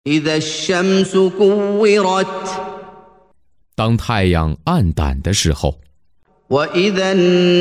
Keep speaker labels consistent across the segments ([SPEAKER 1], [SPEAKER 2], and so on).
[SPEAKER 1] إذا الشمس كورت
[SPEAKER 2] 当太阳暗淡的时候，
[SPEAKER 1] وإذا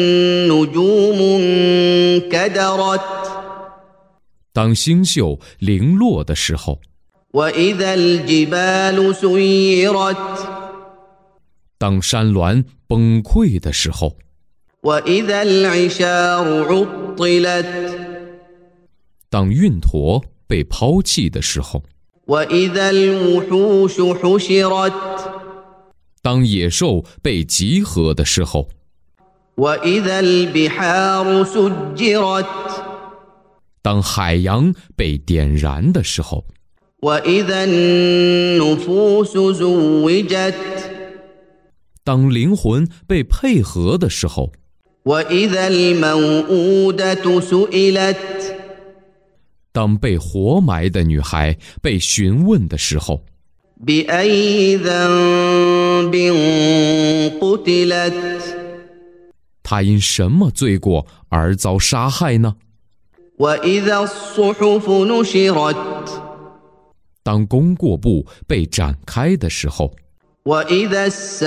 [SPEAKER 1] النجوم انكدرت
[SPEAKER 2] 当星宿零落的时候，
[SPEAKER 1] وإذا الجبال سيرت
[SPEAKER 2] 当山峦崩溃的时候，
[SPEAKER 1] وإذا العشار عطلت
[SPEAKER 2] 当运驼被抛弃的时候，
[SPEAKER 1] وإذا الوحوش حشرت
[SPEAKER 2] 当野兽被集合的时候，
[SPEAKER 1] وإذا البحار سجرت
[SPEAKER 2] 当海洋被点燃的时候，
[SPEAKER 1] وإذا النفوس زوجت
[SPEAKER 2] 当灵魂被配合的时候，
[SPEAKER 1] وإذا الموءودة سئلت
[SPEAKER 2] 当被活埋的女孩被询问的时候，
[SPEAKER 1] بأي ذنب قتلت
[SPEAKER 2] 她因什么罪过而遭杀害呢？
[SPEAKER 1] وإذا الصحف نشرت
[SPEAKER 2] 当功过簿被展开的时候，
[SPEAKER 1] وإذا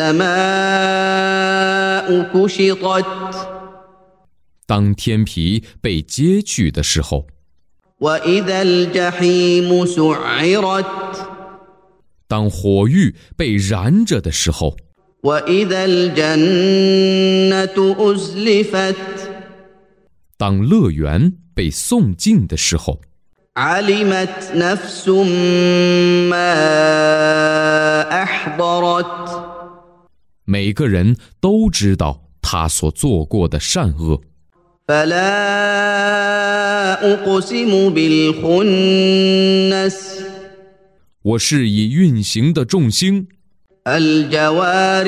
[SPEAKER 1] السماء كشطت
[SPEAKER 2] 当天皮被揭去的时候，
[SPEAKER 1] وإذا الجحيم سعرت
[SPEAKER 2] 当火狱被燃着的时候，
[SPEAKER 1] وإذا الجنة أزلفت
[SPEAKER 2] 当乐园被送进的时候，
[SPEAKER 1] علمت نفس ما أحضرت
[SPEAKER 2] 每个人都知道他所做过的善恶。
[SPEAKER 1] فلا أقسم بالخنس
[SPEAKER 2] 我是以运行的众星，
[SPEAKER 1] الجوار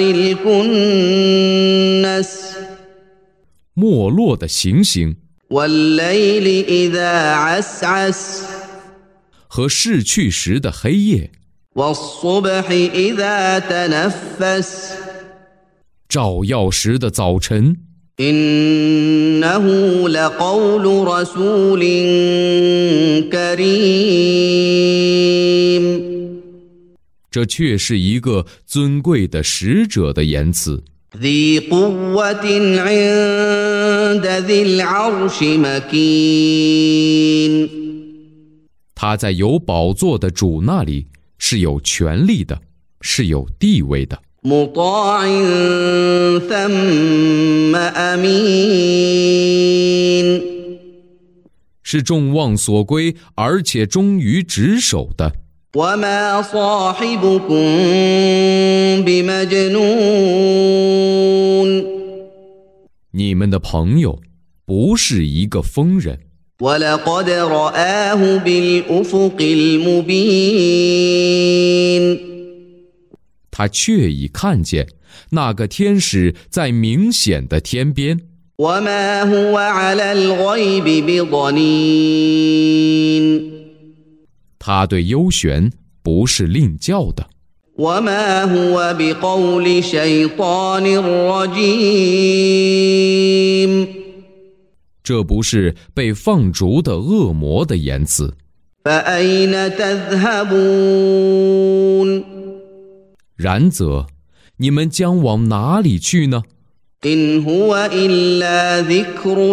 [SPEAKER 1] الكنس
[SPEAKER 2] 没落的行星
[SPEAKER 1] والليل إذا عسعس
[SPEAKER 2] 和逝去时的黑夜，
[SPEAKER 1] والصبح إذا تنفس
[SPEAKER 2] 照耀时的早晨，
[SPEAKER 1] إنه لقول رسول كريم
[SPEAKER 2] 这却是一个尊贵的使者的言辞。
[SPEAKER 1] ذي قوة عند ذي العرش مكين
[SPEAKER 2] 他在有宝座的主那里是有权力的，是有地位的，
[SPEAKER 1] مطاع ثم أمين
[SPEAKER 2] 是众望所归而且忠于职守的。
[SPEAKER 1] وما صاحبكم بمجنون
[SPEAKER 2] 你们的朋友不是一个疯人，
[SPEAKER 1] ولقد رآه بالأفق المبين
[SPEAKER 2] 他确已看见那个天使在明显的天边，
[SPEAKER 1] وما هو على الغيب بضنين
[SPEAKER 2] 他对幽玄不是另教的，
[SPEAKER 1] وما هو بقول شيطان رجيم
[SPEAKER 2] 这不是被放逐的恶魔的言辞。
[SPEAKER 1] فأين تذهبون
[SPEAKER 2] 然则，你们将往哪里去呢？
[SPEAKER 1] إن هو إلا ذكر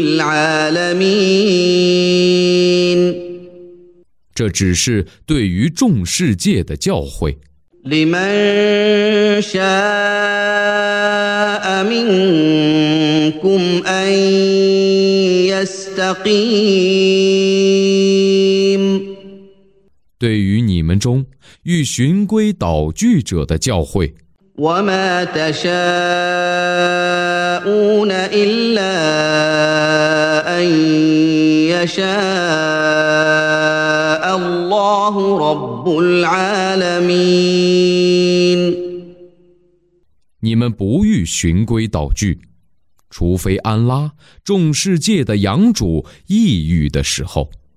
[SPEAKER 1] للعالمين
[SPEAKER 2] 这只是对于众世界的教诲，
[SPEAKER 1] لمن شاء منكم أن يستقيم
[SPEAKER 2] 对于你们中欲循规蹈矩者的教诲。
[SPEAKER 1] وما تشاءون إلا أن يشاء الله رب العالمين
[SPEAKER 2] 你们不欲循规蹈矩，除非安拉众世界的养主抑郁的时候。